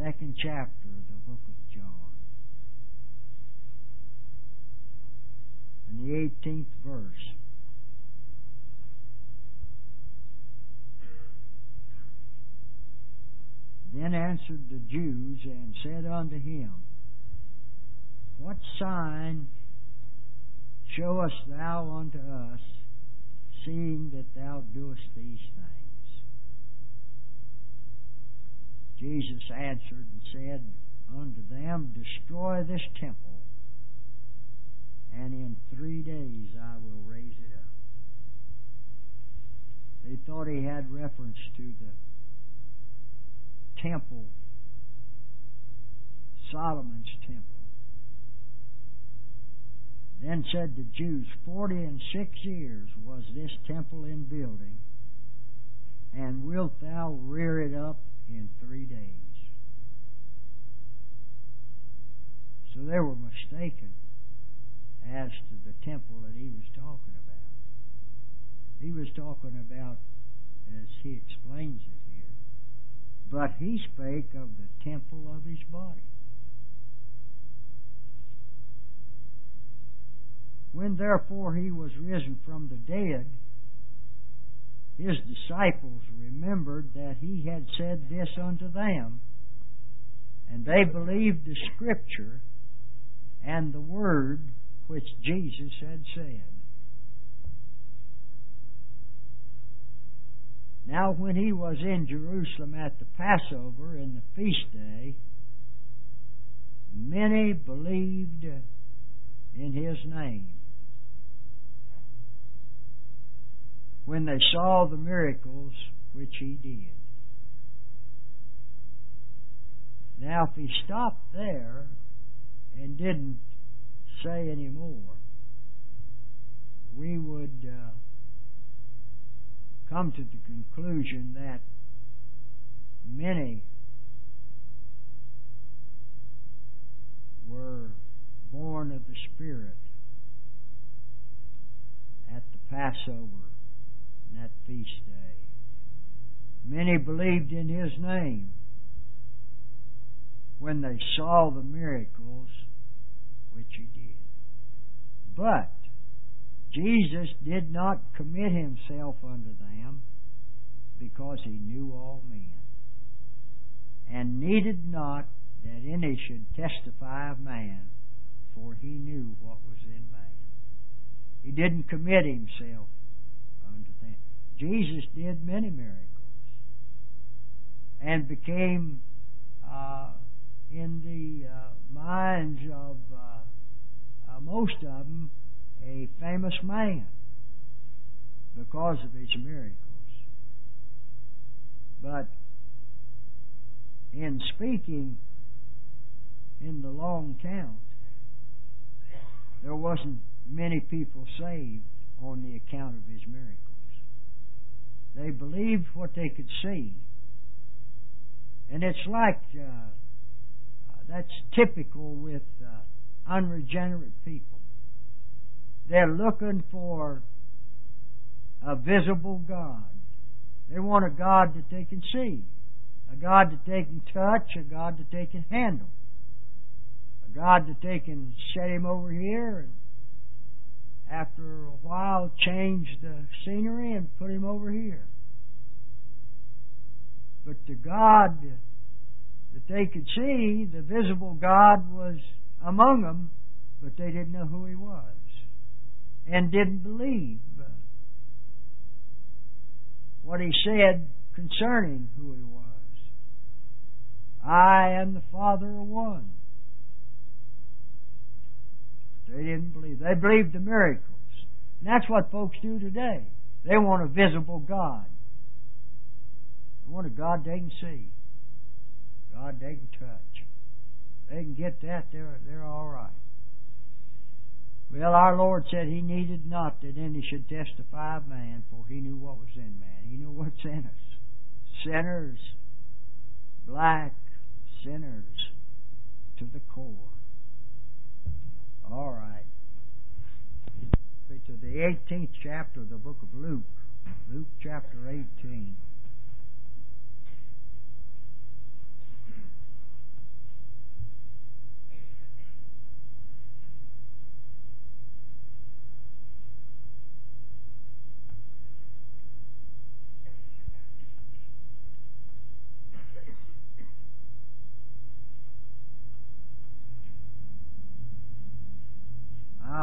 2nd chapter of the book of John. And the 18th verse. Then answered the Jews and said unto him, What sign showest thou unto us, seeing that thou doest these things? Jesus answered and said unto them, Destroy this temple, and in 3 days I will raise it up. They thought he had reference to the temple, Solomon's temple. Then said the Jews, 46 years was this temple in building, and wilt thou rear it up in 3 days? So they were mistaken as to the temple that he was talking about. He was talking about, as he explains it here, but he spake of the temple of his body. When therefore he was risen from the dead, his disciples remembered that he had said this unto them, and they believed the Scripture and the word which Jesus had said. Now when he was in Jerusalem at the Passover in the feast day, many believed in his name, when they saw the miracles which he did. Now if he stopped there and didn't say any more, we would come to the conclusion that many were born of the Spirit at the Passover and that feast day. Many believed in his name when they saw the miracles which he did. But Jesus did not commit himself unto them, because he knew all men, and needed not that any should testify of man, for he knew what was in man. He didn't commit himself unto them. Jesus did many miracles, and became in the minds of most of them a famous man because of his miracles. But in speaking in the long count, there wasn't many people saved on the account of his miracles. They believed what they could see. And it's like that's typical with unregenerate people. They're looking for a visible God. They want a God that they can see, a God that they can touch, a God that they can handle, a God that they can set him over here and after a while change the scenery and put him over here. But the God that they could see, the visible God, was among them, but they didn't know who he was and didn't believe what he said concerning who he was. I and the Father are one. They didn't believe. They believed the miracles. And that's what folks do today. They want a visible God. They want a God they can see. God they can touch. They can get that, they're all right. Well, our Lord said he needed not that any should testify of man, for he knew what was in man. He knew what's in us. Sinners, black sinners to the core. All right. To the 18th chapter of the book of Luke. Luke chapter 18.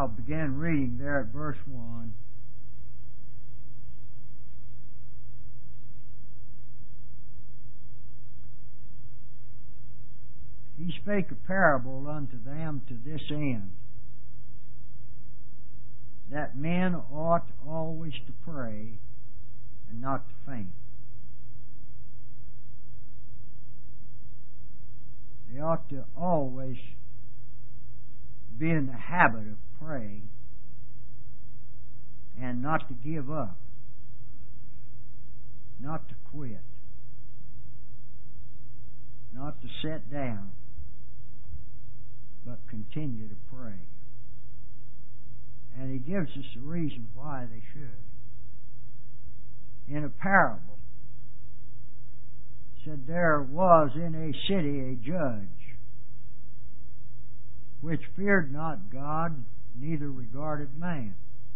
I'll begin reading there at verse 1. He spake a parable unto them to this end, that men ought always to pray and not to faint. They ought to always be in the habit of praying and not to give up, not to quit, not to sit down, but continue to pray. And he gives us a reason why they should. In a parable, said there was in a city a judge, which feared not God, neither regarded man.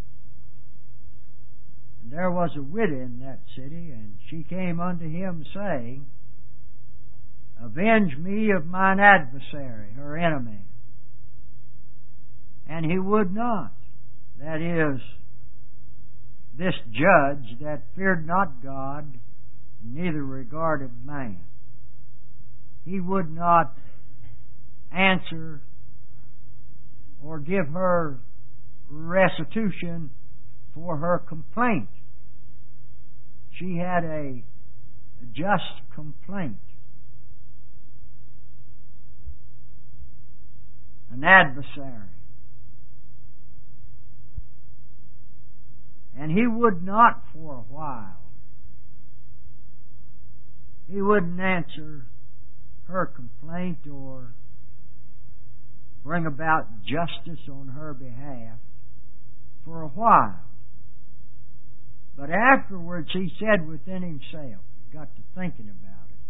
And there was a widow in that city, and she came unto him, saying, Avenge me of mine adversary, her enemy. And he would not. That is, this judge that feared not God, neither regarded man. He would not answer or give her restitution for her complaint. She had a just complaint. An adversary. And he would not for a while. He wouldn't answer her complaint or bring about justice on her behalf for a while. But afterwards he said within himself, got to thinking about it,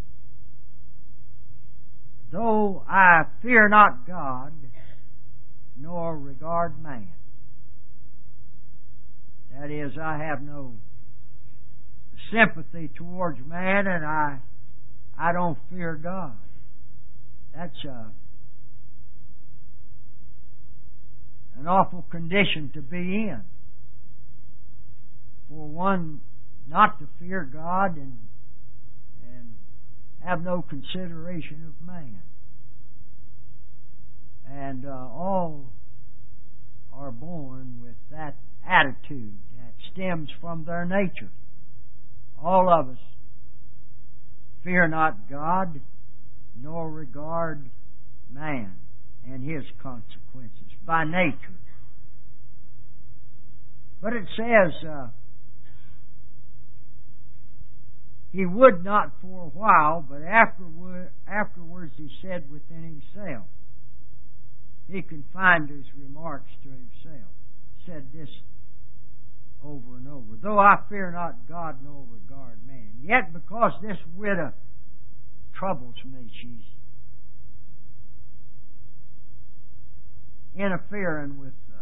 though I fear not God, nor regard man. That is, I have no sympathy towards man, and I don't fear God. That's an awful condition to be in. For one not to fear God and have no consideration of man. And all are born with that attitude that stems from their nature. All of us fear not God, nor regard man and his consequences by nature. But it says, he would not for a while, but afterwards he said within himself. He confined his remarks to himself. Said this over and over. Though I fear not God nor regard man, yet because this widow troubles me, she's interfering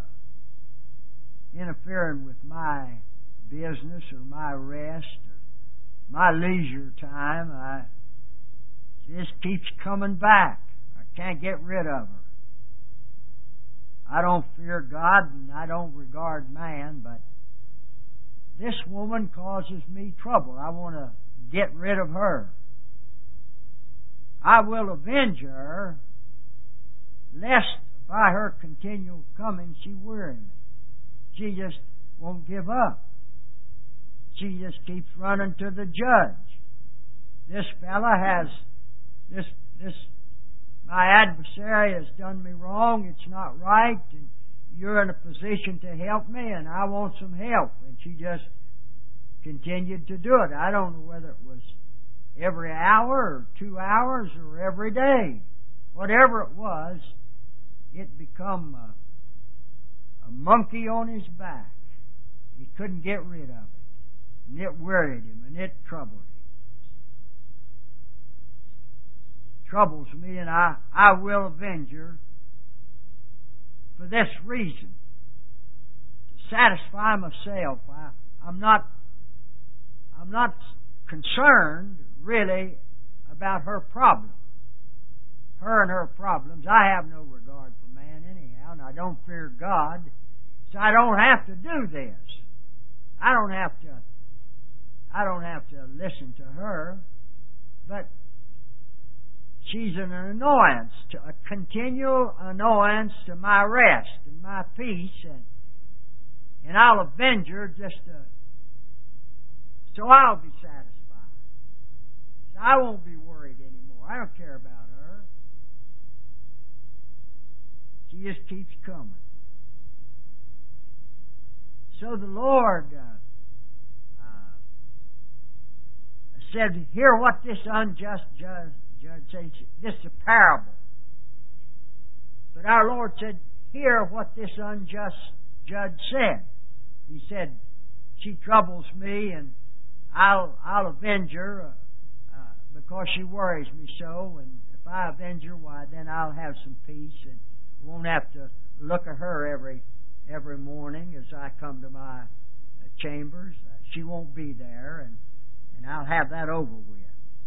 with my business or my rest or my leisure time. She just keeps coming back. I can't get rid of her. I don't fear God and I don't regard man, but this woman causes me trouble. I want to get rid of her. I will avenge her, lest by her continual coming she weary me. She just won't give up. She just keeps running to the judge. This fella has my adversary has done me wrong. It's not right, and you're in a position to help me, and I want some help. And she just continued to do it. I don't know whether it was every hour or 2 hours or every day. Whatever it was, it become a monkey on his back. He couldn't get rid of it. And it worried him, and it troubled him. Troubles me, and I will avenge her for this reason. To satisfy myself. I'm not concerned really about her problem. Her and her problems. I have no regard for man anyhow, and I don't fear God. So I don't have to do this. I don't have to listen to her, but she's an annoyance, a continual annoyance to my rest and my peace, and I'll avenge her so I'll be satisfied. So I won't be worried anymore. I don't care about her. She just keeps coming. So the Lord said, hear what this unjust judge said. This is a parable. But our Lord said, hear what this unjust judge said. He said, she troubles me, and I'll avenge her because she worries me so. And if I avenge her, why, then I'll have some peace and won't have to look at her every morning as I come to my chambers. She won't be there, and I'll have that over with.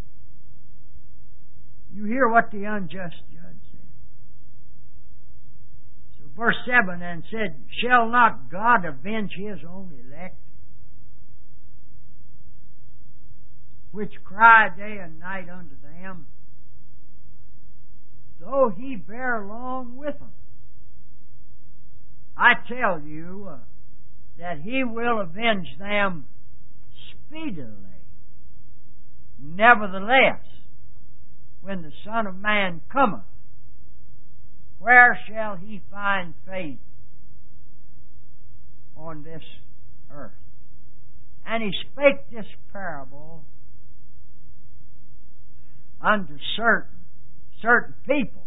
You hear what the unjust judge said. So verse 7 then said, shall not God avenge His own elect, which cry day and night unto them, though He bear long with them? I tell you that He will avenge them speedily. Nevertheless, when the Son of Man cometh, where shall He find faith on this earth? And He spake this parable unto certain people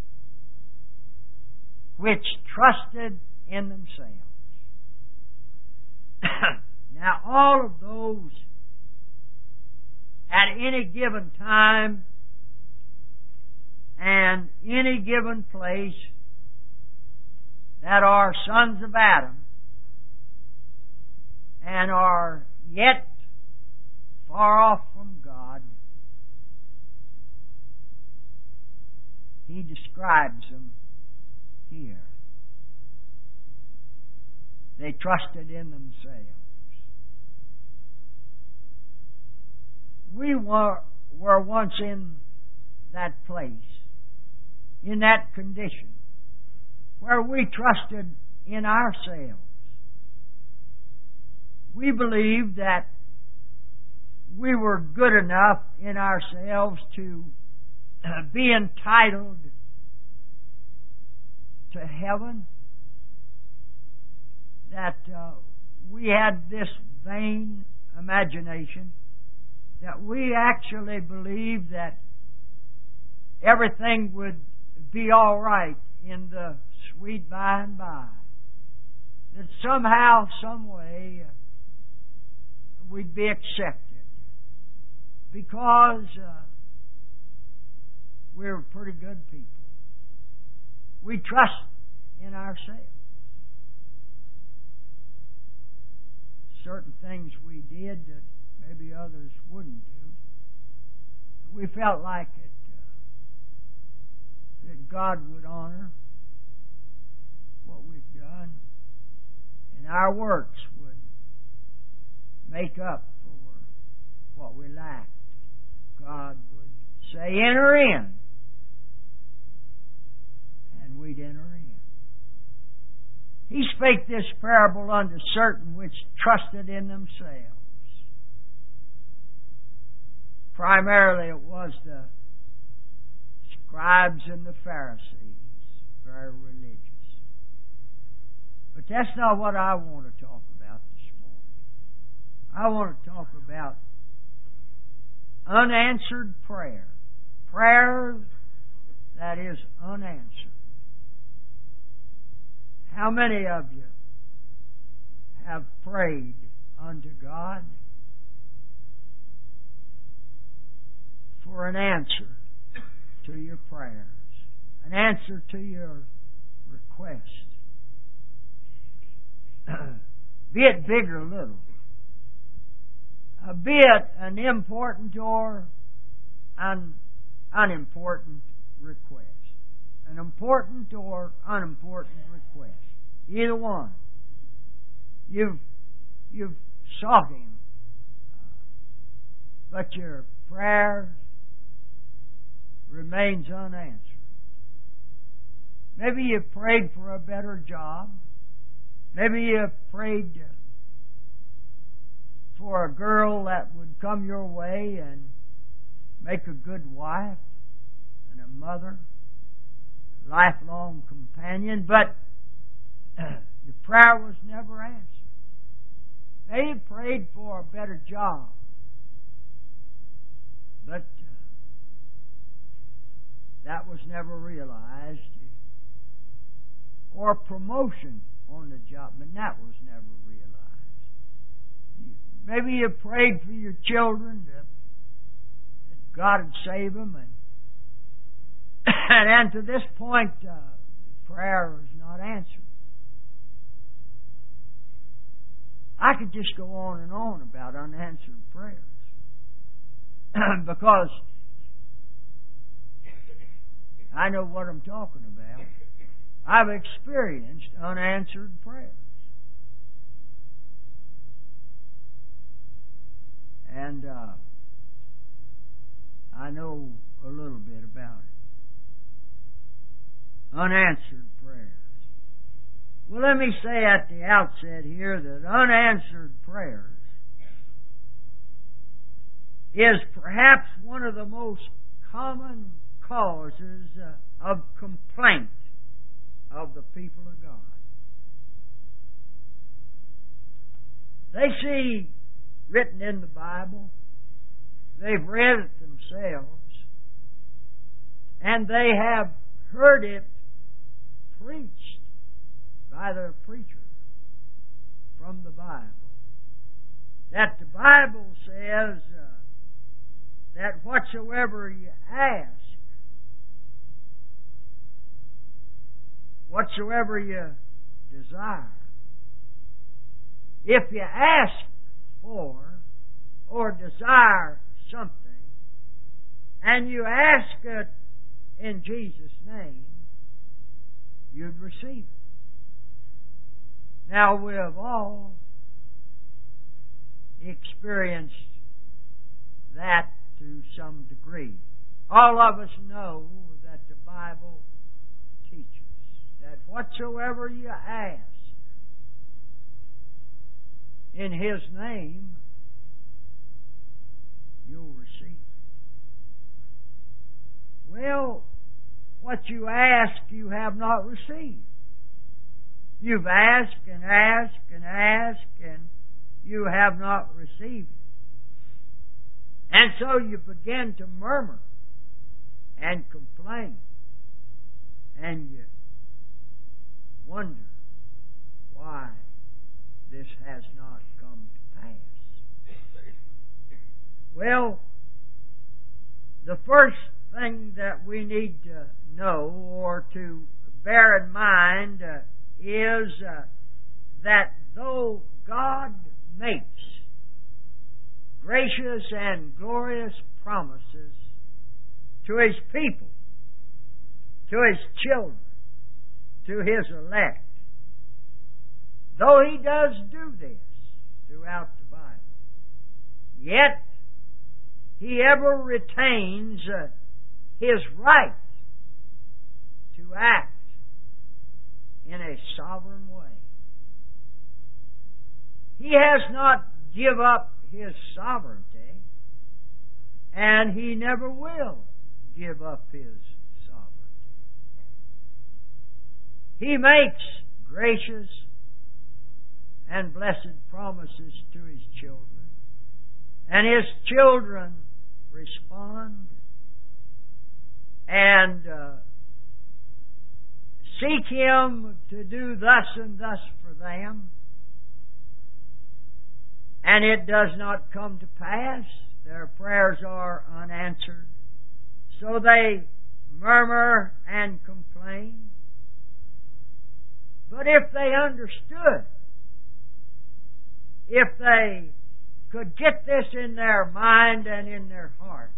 which trusted in themselves. Now all of those at any given time and any given place that are sons of Adam and are yet far off from God, He describes them here. They trusted in themselves. We were once in that place, in that condition, where we trusted in ourselves. We believed that we were good enough in ourselves to be entitled to heaven, that we had this vain imagination, that we actually believed that everything would be all right in the sweet by and by, that somehow, some way, we'd be accepted because we were pretty good people. We trust in ourselves. Certain things we did that maybe others wouldn't do. We felt like it, that God would honor what we've done, and our works would make up for what we lacked. God would say, enter in, and we'd enter in. He spake this parable unto certain which trusted in themselves. Primarily it was the scribes and the Pharisees, very religious. But that's not what I want to talk about this morning. I want to talk about unanswered prayer. Prayer that is unanswered. How many of you have prayed unto God for an answer to your prayers, an answer to your request? Be it big or little, be it an important or an unimportant request, an important or unimportant request, either one. You've sought Him, but your prayer remains unanswered. Maybe you prayed for a better job. Maybe you prayed for a girl that would come your way and make a good wife and a mother, a lifelong companion, but your prayer was never answered. Maybe you prayed for a better job, but that was never realized. Or promotion on the job, but that was never realized. Maybe you prayed for your children that God would save them, and to this point, prayer is not answered. I could just go on and on about unanswered prayers because I know what I'm talking about. I've experienced unanswered prayers. And I know a little bit about it. Unanswered prayers. Well, let me say at the outset here that unanswered prayers is perhaps one of the most common causes of complaint of the people of God. They see written in the Bible, they've read it themselves, and they have heard it preached by their preacher from the Bible. That the Bible says that whatsoever you ask, whatsoever you desire, if you ask for or desire something, and you ask it in Jesus' name, you'd receive it. Now, we have all experienced that to some degree. All of us know that the Bible teaches that whatsoever you ask in His name, you'll receive it. Well, what you ask, you have not received. You've asked and asked and asked, and you have not received it. And so you begin to murmur and complain, and you wonder why this has not come to pass. Well, the first thing that we need to know or to bear in mind is that though God makes gracious and glorious promises to His people, to His children, to His elect, though He does do this throughout the Bible, yet He ever retains His right to act in a sovereign way. He has not given up His sovereignty, and He never will give up His sovereignty. He makes gracious and blessed promises to His children, and His children respond and seek Him to do thus and thus for them, and it does not come to pass. Their prayers are unanswered, so they murmur and complain. But if they understood, if they could get this in their mind and in their hearts,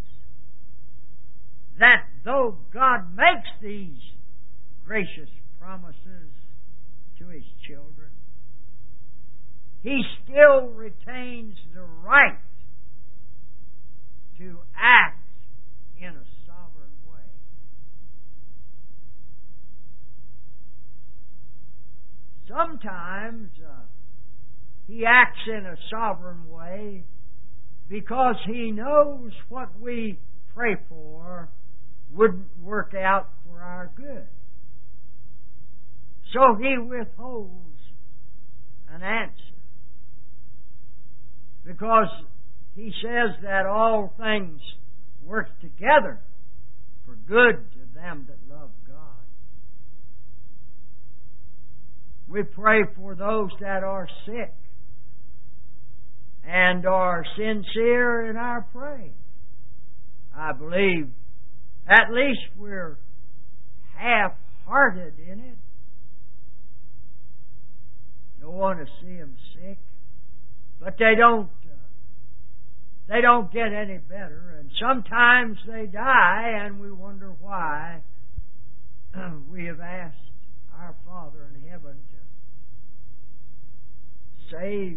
that though God makes these gracious promises to His children, he still retains the right to act in a sovereign way. Sometimes he acts in a sovereign way because he knows what we pray for wouldn't work out for our good. So he withholds an answer because he says that all things work together for good to them that love God. We pray for those that are sick and are sincere in our praise. I believe at least we're half-hearted in it. Don't want to see them sick, but they don't get any better, and sometimes they die, and we wonder why. We have asked our Father in heaven to save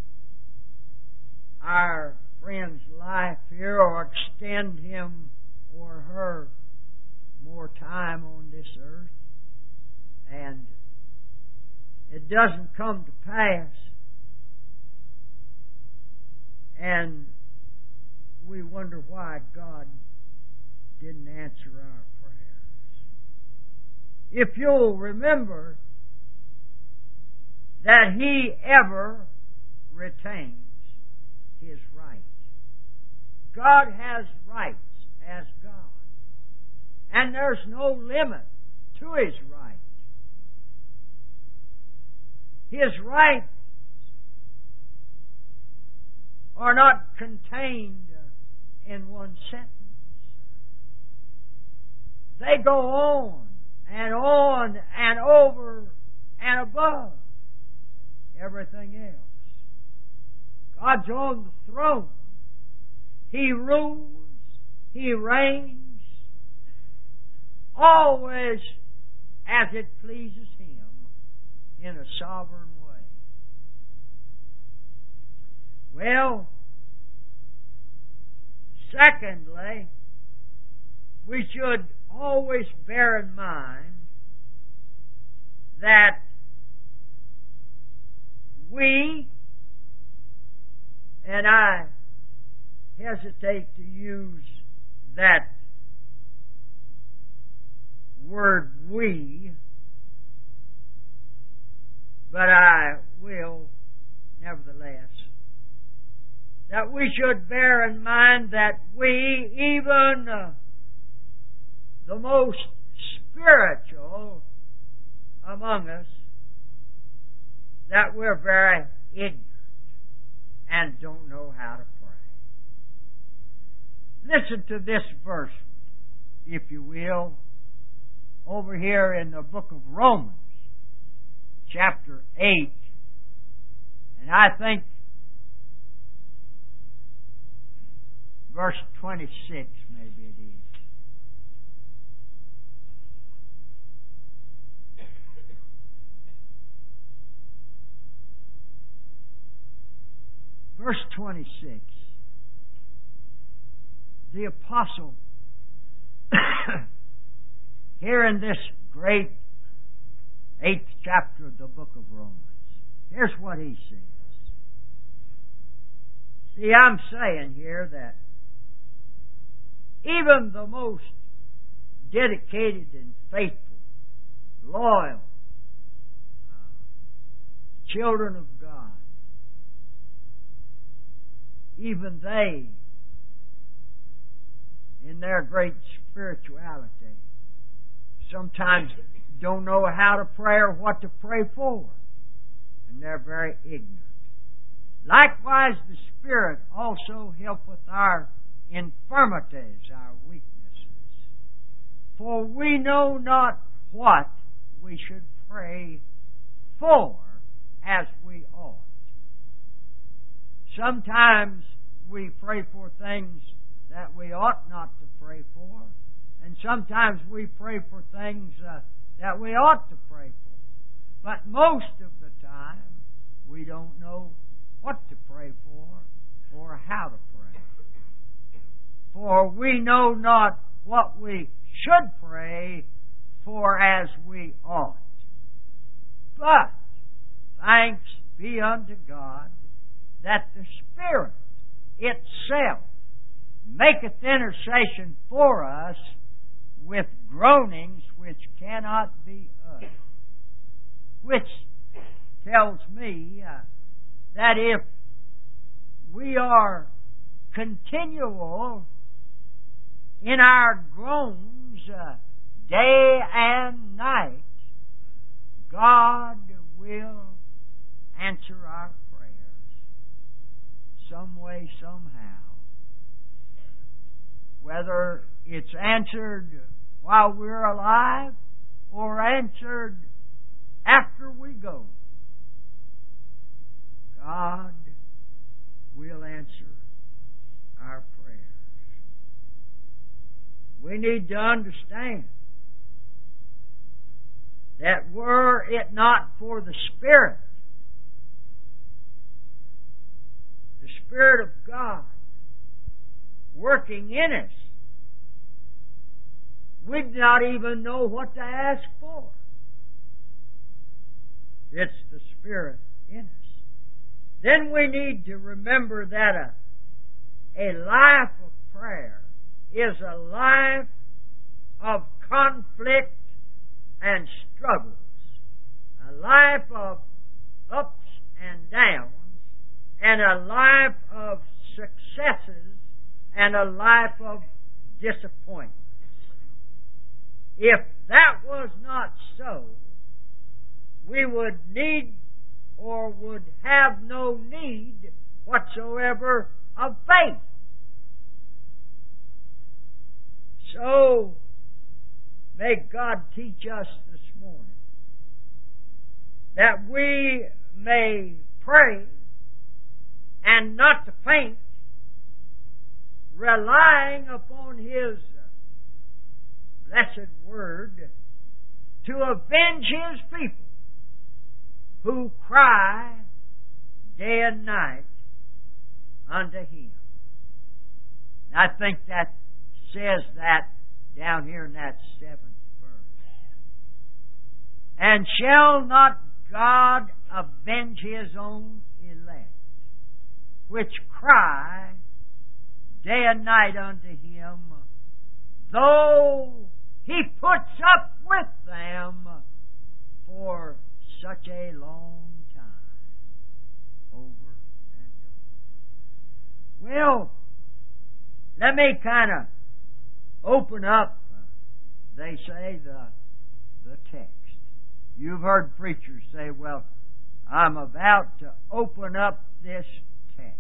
our friend's life here or extend him or her more time on this earth, and it doesn't come to pass, and we wonder why God didn't answer our prayers. If you'll remember that He ever retains His right. God has rights as God, and there's no limit to His right. His rights are not contained in one sentence. They go on and over and above everything else. God's on the throne. He rules. He reigns. Always as it pleases Him in a sovereign way. Well, secondly, we should always bear in mind that we, and I hesitate to use that word we, but I will nevertheless, that we should bear in mind that we, even the most spiritual among us, that we're very ignorant and don't know how to pray. Listen to this verse, if you will, over here in the book of Romans, chapter 8, and I think verse 26, maybe it is. Verse 26. The apostle, here in this great 8th chapter of the book of Romans, here's what he says. See, I'm saying here that even the most dedicated and faithful, loyal children of God, even they, in their great spirituality, sometimes don't know how to pray or what to pray for, and they're very ignorant. Likewise, the Spirit also helpeth our infirmities, our weaknesses. For we know not what we should pray for as we ought. Sometimes we pray for things that we ought not to pray for, and sometimes we pray for things that we ought to pray for. But most of the time, we don't know what to pray for or how to pray. For we know not what we should pray for as we ought. But thanks be unto God that the Spirit itself maketh intercession for us with groanings which cannot be uttered. Which tells me that if we are continual in our groans day and night, God will answer our prayers some way, somehow. Whether it's answered while we're alive or answered after we go, God will answer our prayers. We need to understand that were it not for the Spirit of God working in us, we'd not even know what to ask for. It's the Spirit in us. Then we need to remember that a life of prayer is a life of conflict and struggles, a life of ups and downs, and a life of successes and a life of disappointments. If that was not so, we would need or would have no need whatsoever of faith. So, may God teach us this morning that we may pray and not to faint, relying upon His blessed word to avenge His people who cry day and night unto Him. And I think that says that down here in that 7th verse. And shall not God avenge His own elect, which cry day and night unto Him, though He puts up with them for such a long time, over and over. Well, let me kind of open up, they say, the text. You've heard preachers say, well, I'm about to open up this text.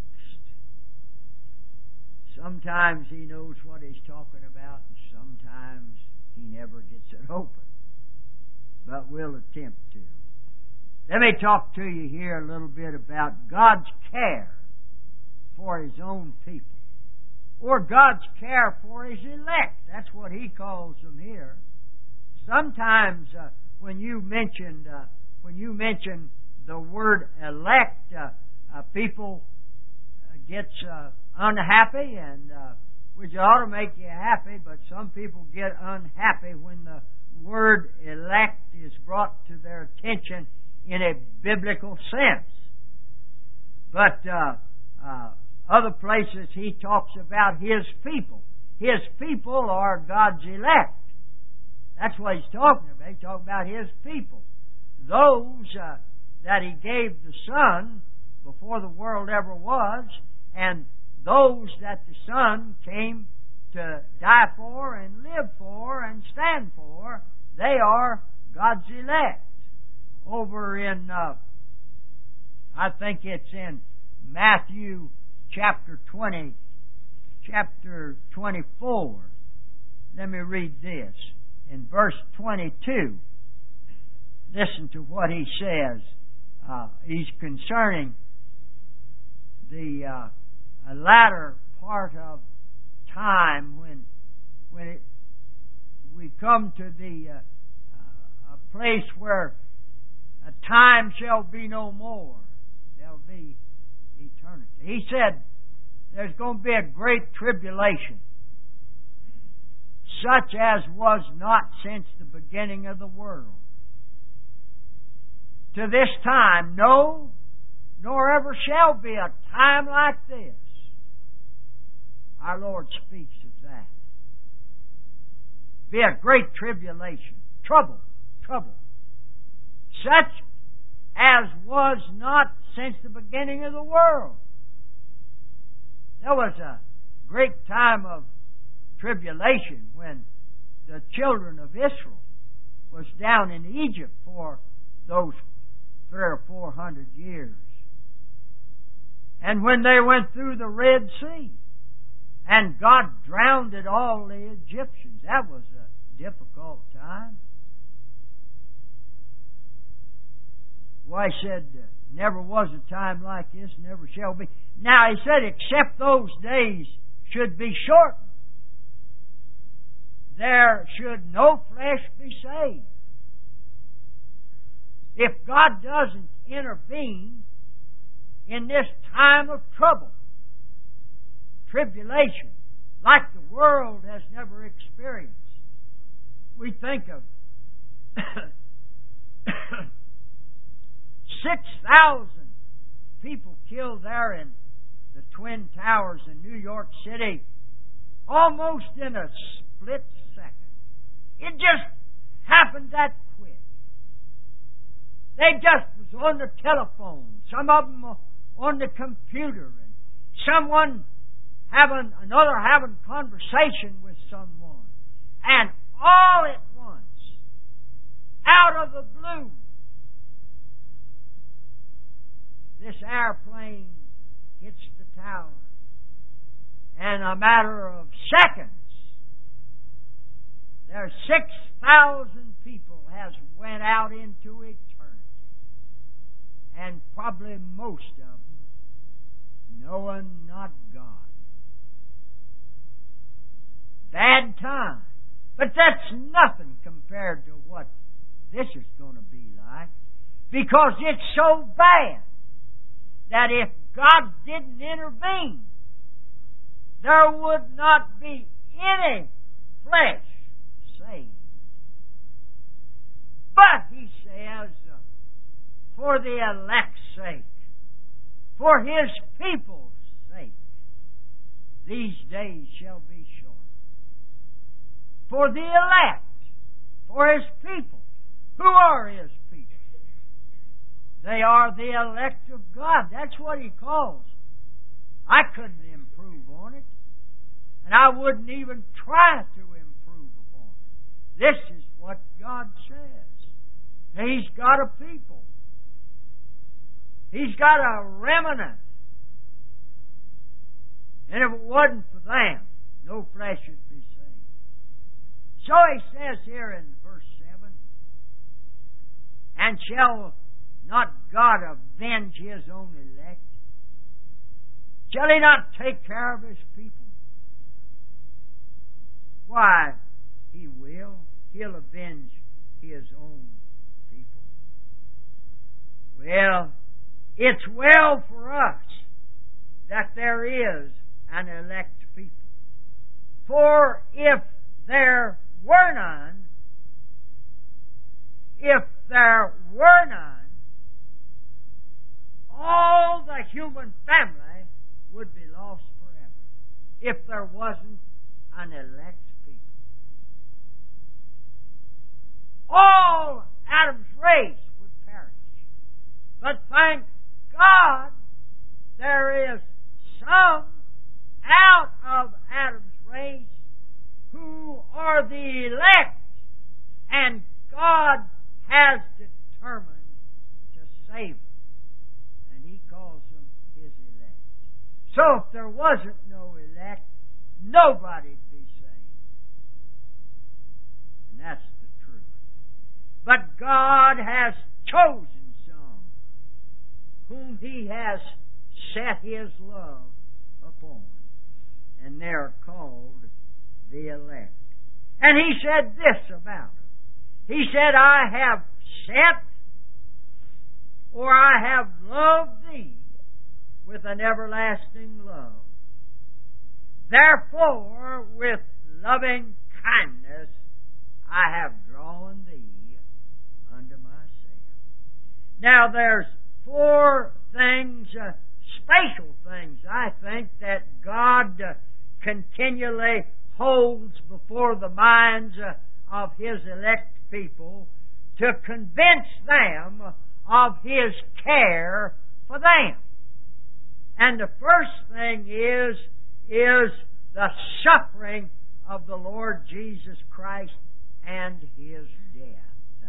Sometimes he knows what he's talking about, and sometimes he never gets it open. But we'll attempt to. Let me talk to you here a little bit about God's care for His own people, or God's care for His elect. That's what He calls them here. Sometimes when you mention the word elect, people gets unhappy, and which ought to make you happy, but some people get unhappy when the word elect is brought to their attention in a biblical sense. But other places He talks about His people. His people are God's elect. That's what He's talking about. He's talking about His people. Those that He gave the Son before the world ever was, and those that the Son came to die for and live for and stand for, they are God's elect. Over in, I think it's in Matthew chapter 20, chapter 24. Let me read this. In verse 22, listen to what he says. He's concerning the latter part of time when we come to the a place where a time shall be no more. be eternity. He said there's going to be a great tribulation, such as was not since the beginning of the world. To this time, no, nor ever shall be a time like this. Our Lord speaks of that. Be a great tribulation, trouble, such as was not since the beginning of the world. There was a great time of tribulation when the children of Israel was down in Egypt for those 300 or 400 years. And when they went through the Red Sea, and God drowned all the Egyptians, that was a difficult time. Why, he said, never was a time like this, never shall be. Now, he said, except those days should be shortened, there should no flesh be saved. If God doesn't intervene in this time of trouble, tribulation, like the world has never experienced, we think of 6,000 people killed there in the Twin Towers in New York City, almost in a split second. It just happened that quick. They just was on the telephone, some of them on the computer, and someone having conversation with someone, and all at once, out of the blue, this airplane hits the tower, and in a matter of seconds, there's 6,000 people has went out into eternity, and probably most of them knowing not God. Bad time. But that's nothing compared to what this is going to be like, because it's so bad that if God didn't intervene, there would not be any flesh saved. But, he says, for the elect's sake, for His people's sake, these days shall be short. For the elect, for His people. Who are His people? They are the elect of God. That's what He calls them. I couldn't improve on it, and I wouldn't even try to improve upon it. This is what God says. He's got a people. He's got a remnant. And if it wasn't for them, no flesh would be saved. So he says here in verse 7, and shall not God avenge His own elect? Shall He not take care of His people? Why, He will. He'll avenge His own people. Well, it's well for us that there is an elect people. For if there were none, all the human family would be lost forever. If there wasn't an elect people. All Adam's race would perish. But thank God, there is some out of Adam's race who are the elect, and God has determined to save them, and He calls them His elect. So if there wasn't no elect, nobody'd be saved. And that's the truth. But God has chosen some whom He has set His love upon, and they're called the elect. And He said this about them. He said, I have set, or I have loved thee with an everlasting love. Therefore, with loving kindness, I have drawn thee unto myself. Now, there's four things, spatial things, I think, that God continually holds before the minds of His elect people to convince them of His care for them. And the first thing is the suffering of the Lord Jesus Christ and His death.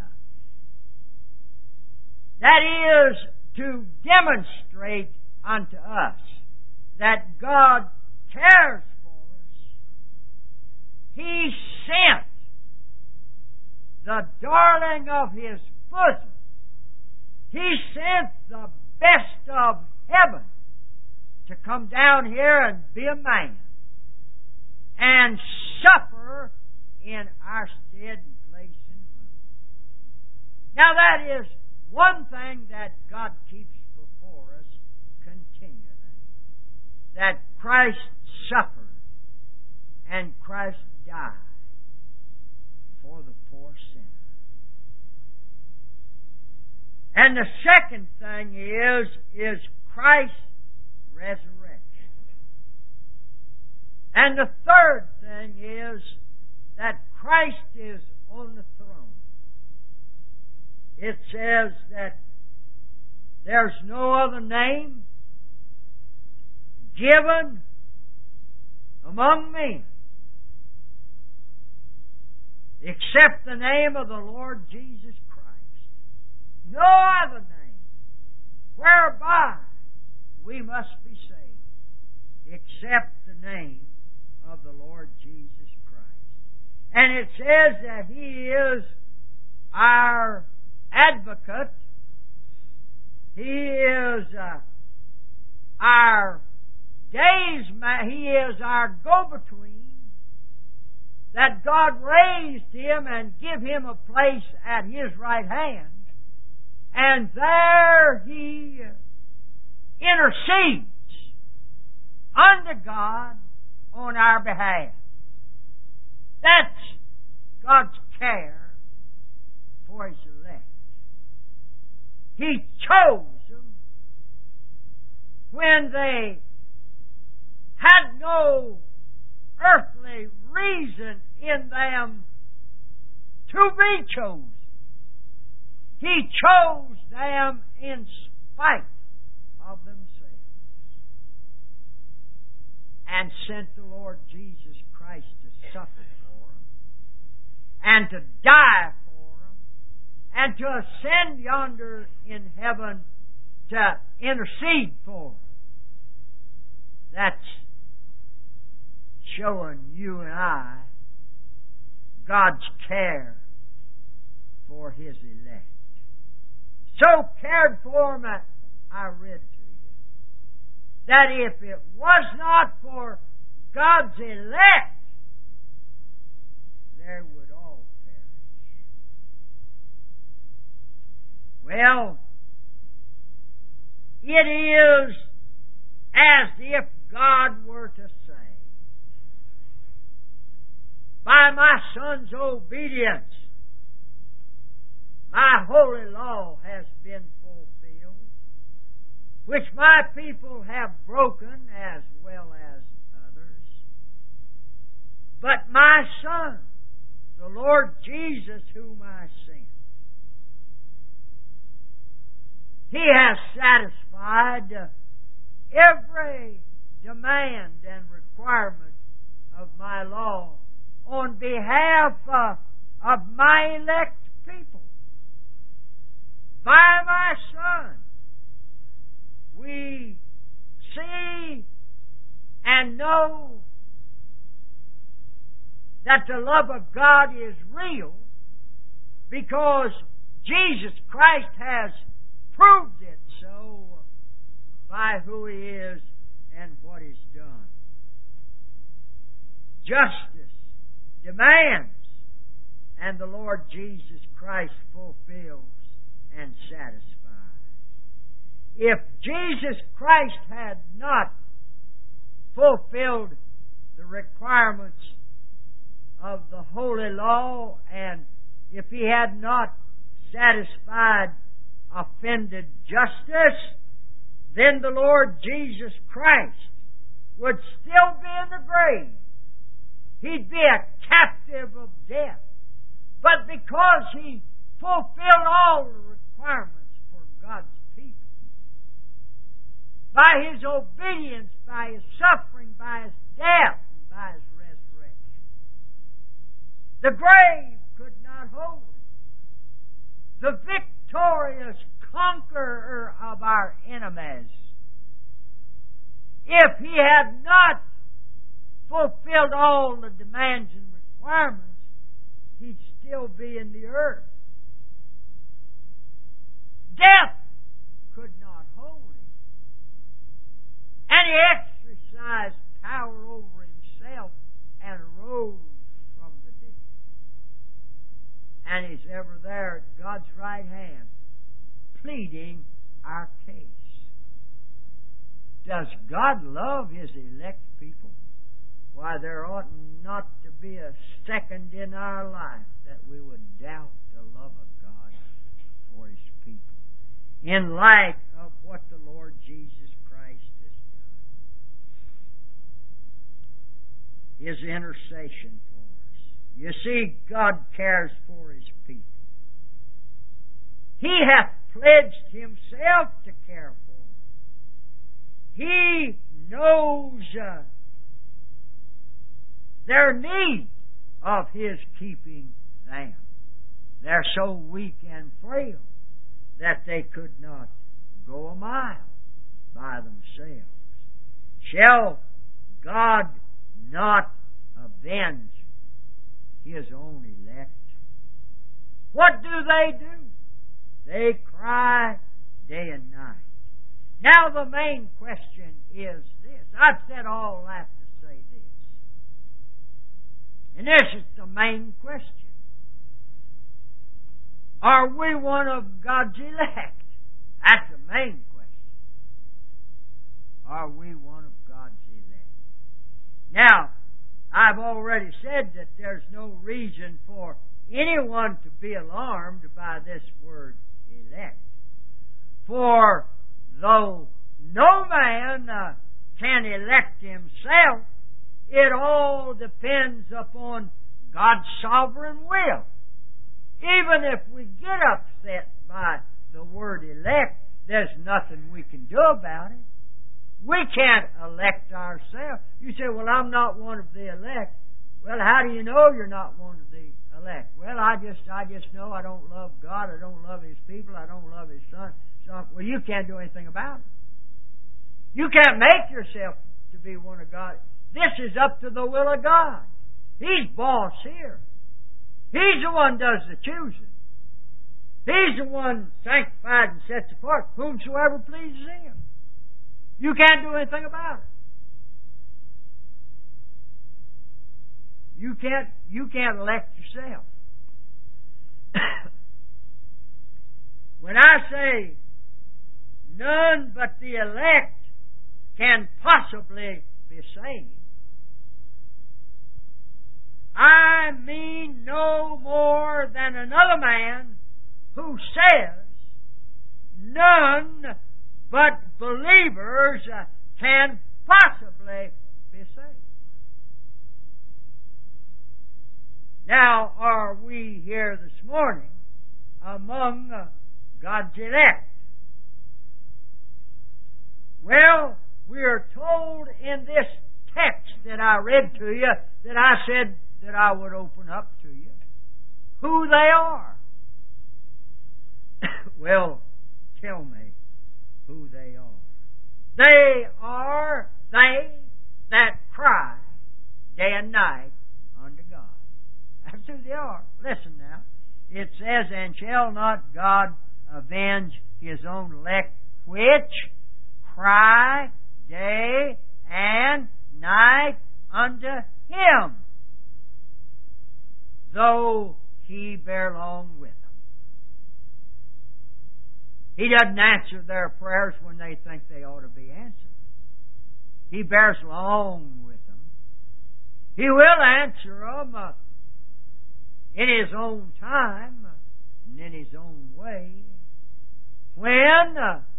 That is to demonstrate unto us that God cares for us. He sent the darling of His bosom. He sent the best of heaven to come down here and be a man and suffer in our stead and place and room. Now that is one thing that God keeps before us continually, that Christ suffered and Christ died for the poor sinner. And the second thing is Christ's resurrection. And the third thing is that Christ is on the throne. It says that there's no other name given among men except the name of the Lord Jesus Christ. No other name whereby we must be saved except the name of the Lord Jesus Christ. And it says that He is our advocate. He is our He is our go-between. That God raised Him and give Him a place at His right hand. And there He intercedes unto God on our behalf. That's God's care for His elect. He chose them when they had no earthly reason in them to be chosen. He chose them in spite of themselves and sent the Lord Jesus Christ to suffer for them and to die for them and to ascend yonder in heaven to intercede for them. That's showing you and I God's care for His elect. So cared for them, I read to you, that if it was not for God's elect, they would all perish. Well, it is as if God were to say, by my Son's obedience, my holy law has been fulfilled, which my people have broken as well as others. But my Son, the Lord Jesus, whom I sent, He has satisfied every demand and requirement of my law on behalf of my elect people. By my Son, we see and know that the love of God is real because Jesus Christ has proved it so by who He is and what He's done. Justice demands, and the Lord Jesus Christ fulfills and satisfies. if Jesus Christ had not fulfilled the requirements of the holy law, and if He had not satisfied offended justice, then the Lord Jesus Christ would still be in the grave. He'd be a captive of death. But because He fulfilled all the requirements for God's people, by His obedience, by His suffering, by His death, and by His resurrection, the grave could not hold Him. The victorious conqueror of our enemies, if He had not fulfilled all the demands and requirements, He'd still be in the earth. Death could not hold Him. And He exercised power over Himself and rose from the dead. And He's ever there at God's right hand, pleading our case. Does God love His elect people? Why, there ought not to be a second in our life that we would doubt the love of God for His people, in light of what the Lord Jesus Christ has done. His intercession for us. You see, God cares for His people. He hath pledged Himself to care for them. He knows their need of His keeping them. They're so weak and frail that they could not go a mile by themselves. Shall God not avenge His own elect? What do? They cry day and night. Now the main question is this. I've said all that to say this. And this is the main question. Are we one of God's elect? That's the main question. Are we one of God's elect? Now, I've already said that there's no reason for anyone to be alarmed by this word elect. For though no man can elect himself, it all depends upon God's sovereign will. Even if we get upset by the word elect, there's nothing we can do about it. We can't elect ourselves. You say, well, I'm not one of the elect. Well, how do you know you're not one of the elect? Well, I just know I don't love God. I don't love His people. I don't love His Son. So, well, you can't do anything about it. You can't make yourself to be one of God. This is up to the will of God. He's boss here. He's the one does the choosing. He's the one sanctified and sets apart whomsoever pleases Him. You can't do anything about it. You can't elect yourself. When I say none but the elect can possibly be saved, I mean no more than another man who says none but believers can possibly be saved. Now, are we here this morning among God's elect? Well, we are told in this text that I read to you, that I said that I would open up to you, who they are. Well, tell me who they are. They are they that cry day and night unto God. That's who they are. Listen now. It says, and shall not God avenge His own elect, which cry day and night unto Him, though He bear long with them. He doesn't answer their prayers when they think they ought to be answered. He bears long with them. He will answer them in His own time and in His own way when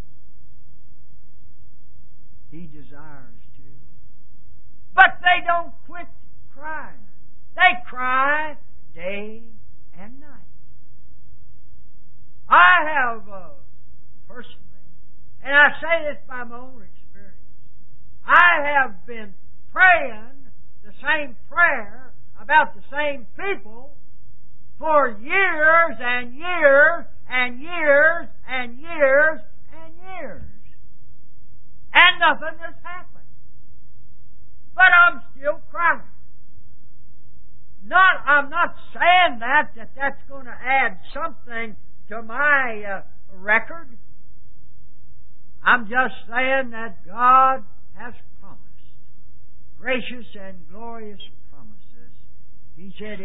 He desires to. But they don't quit crying. They cry day and night. I have personally, and I say this by my own experience, I have been praying the same prayer about the same people for years and years and years and years and years. And nothing has happened. But I'm still crying. I'm not saying that's going to add something to my record. I'm just saying that God has promised gracious and glorious promises. He said,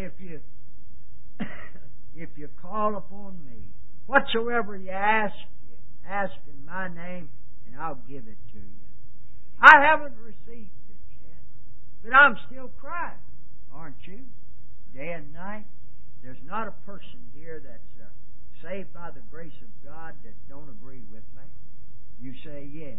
if you call upon me, whatsoever you ask in my name, and I'll give it to you. I haven't received it yet, but I'm still crying, aren't you? Day and night. There's not a person here that's saved by the grace of God that don't agree with me. You say yes.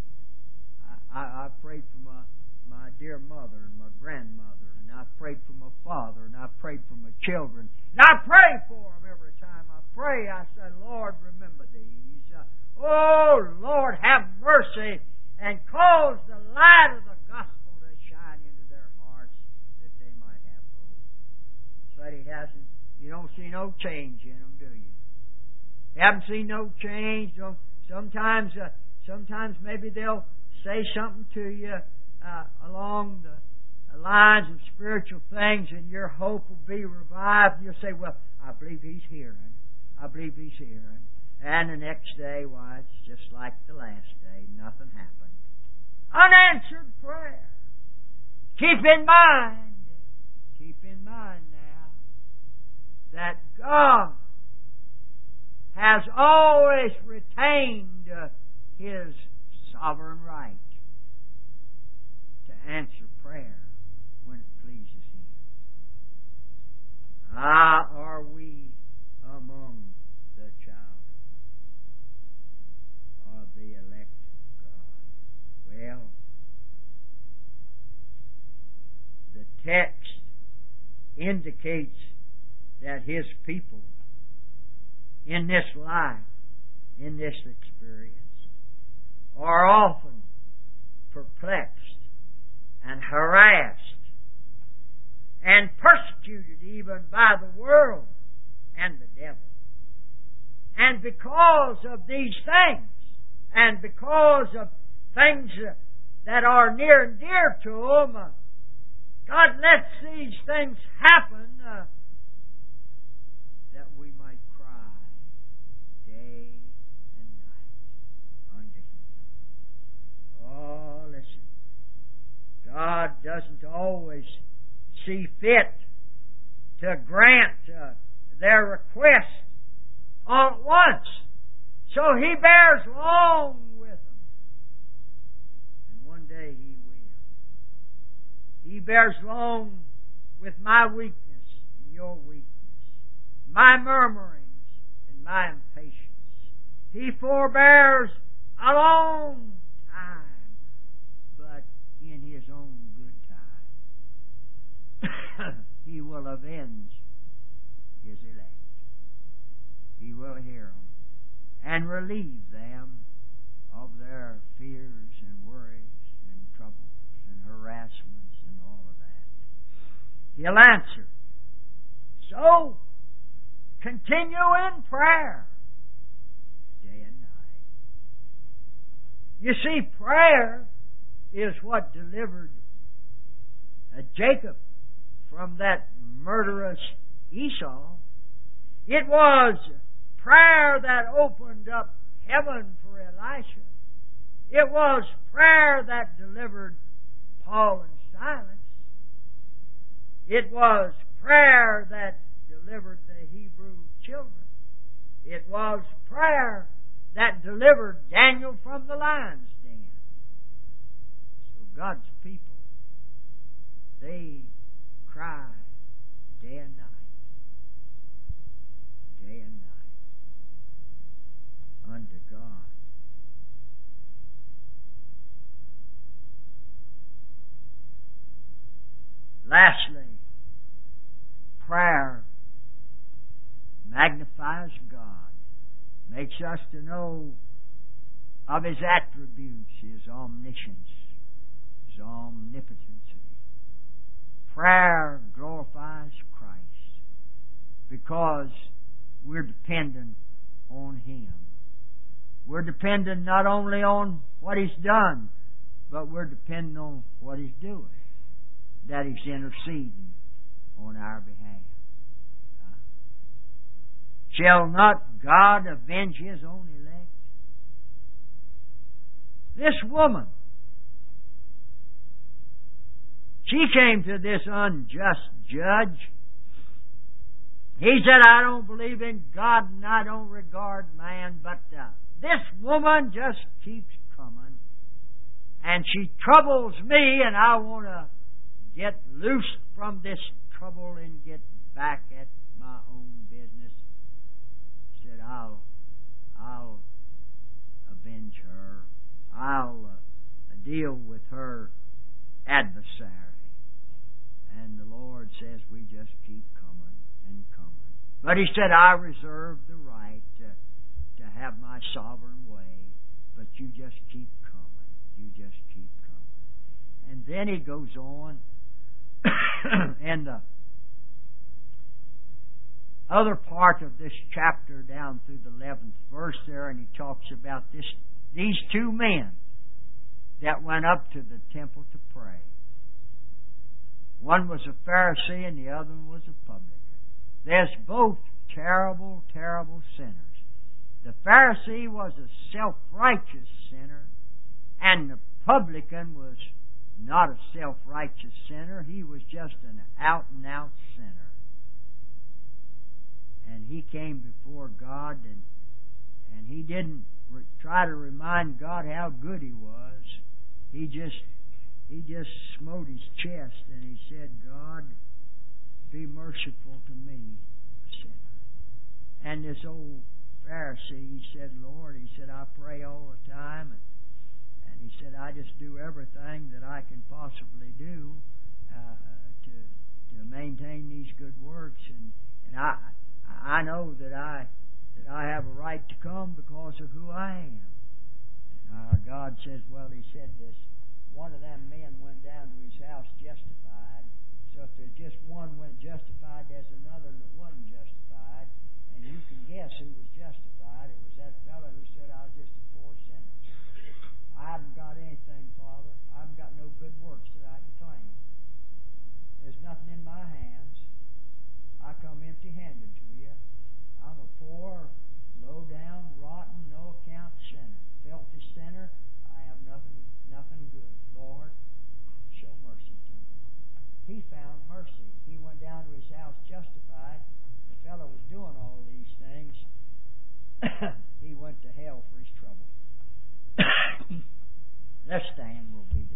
I prayed for my dear mother and my grandmother, and I prayed for my father, and I prayed for my children, and I pray for them every time I pray. I say, Lord, remember these. Oh, Lord, have mercy and cause the light of the gospel to shine into their hearts that they might have hope. But you don't see no change in them, do you? You haven't seen no change. Sometimes maybe they'll say something to you along the lines of spiritual things, and your hope will be revived. And you'll say, well, I believe he's hearing. I believe he's hearing. And the next day, why, it's just like the last day. Nothing happened. Unanswered prayer. Keep in mind now, that God has always retained His sovereign right to answer prayer when it pleases Him. Are we among the child of the elect of God? Well, the text indicates that His people in this life, in this experience, are often perplexed and harassed and persecuted even by the world and the devil. And because of these things, and because of things that are near and dear to them, God lets these things happen that we might cry day and night unto Him. Oh, listen. God doesn't always see fit to grant their request all at once. So He bears long with them. And one day He will. He bears long with my weakness and your weakness, my murmurings and my impatience. He forbears a long time, but in His own good time, He will avenge His elect. He will hear them and relieve them of their fears and worries and troubles and harassments and all of that. He'll answer. So, continue in prayer day and night. You see, prayer is what delivered Jacob from that murderous Esau. It was prayer that opened up heaven for Elisha. It was prayer that delivered Paul and Silas. It was prayer that delivered the Hebrew children. It was prayer that delivered Daniel from the lion's den. So God's people, they cry day and night. Day and night unto God. Lastly, prayer magnifies God, makes us to know of His attributes, His omniscience, His omnipotency. Prayer glorifies Christ because we're dependent on Him. We're dependent not only on what He's done, but we're dependent on what He's doing, that He's interceding on our behalf. Shall not God avenge His own elect? This woman, she came to this unjust judge. He said, I don't believe in God and I don't regard man, but this woman just keeps coming. And she troubles me, and I want to get loose from this trouble and get back at my own business. He said, I'll avenge her. I'll deal with her adversary. And the Lord says, we just keep coming and coming. But He said, I reserve the right to have my sovereign way, but you just keep coming. You just keep coming. And then He goes on in the other part of this chapter down through the 11th verse there, and He talks about these two men that went up to the temple to pray. One was a Pharisee and the other one was a publican. There's both terrible, terrible sinners. The Pharisee was a self-righteous sinner, and the publican was not a self-righteous sinner. He was just an out-and-out sinner. And he came before God, and he didn't try to remind God how good He was. He just smote his chest and he said, God, be merciful to me, a sinner. And this old Pharisee, he said, Lord, he said, I pray all the time, and he said, I just do everything that I can possibly do to maintain these good works, and I know that I have a right to come because of who I am. And our God says, well, He said this, one of them men went down to his house justified. So if there's just one went justified, there's another that wasn't justified. And you can guess who was justified. It was that fellow who said, I was just a poor sinner. I haven't got anything, Father. I haven't got no good works that I can claim. There's nothing in my hands. I come empty-handed to you. I'm a poor, low-down, rotten, no-account sinner. Filthy sinner. I have nothing good. Lord, show mercy to me. He found mercy. He went down to his house justified. The fellow was doing all these things. He went to hell for his trouble. Let's stand. We'll be